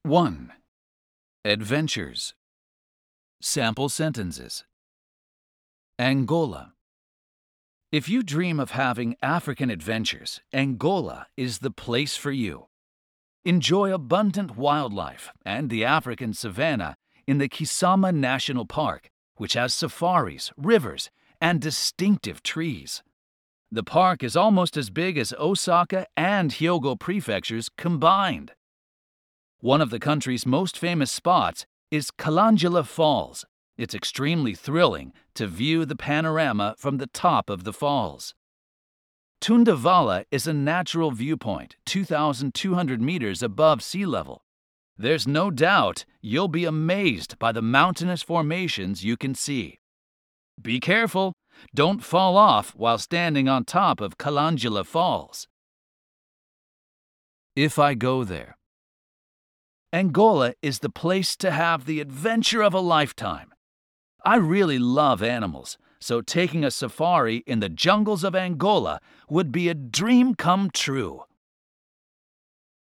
1. Adventures. Sample sentences. Angola. If you dream of having African adventures, Angola is the place for you. Enjoy abundant wildlife and the African savanna in the Kisama National Park, which has safaris, rivers, and distinctive trees. The park is almost as big as Osaka and Hyogo prefectures combined. One of the country's most famous spots is Kalangala Falls. It's extremely thrilling to view the panorama from the top of the falls. Tundavala is a natural viewpoint 2,200 meters above sea level. There's no doubt you'll be amazed by the mountainous formations you can see. Be careful, don't fall off while standing on top of Kalangala Falls. If I go there. Angola is the place to have the adventure of a lifetime. I really love animals, so taking a safari in the jungles of Angola would be a dream come true.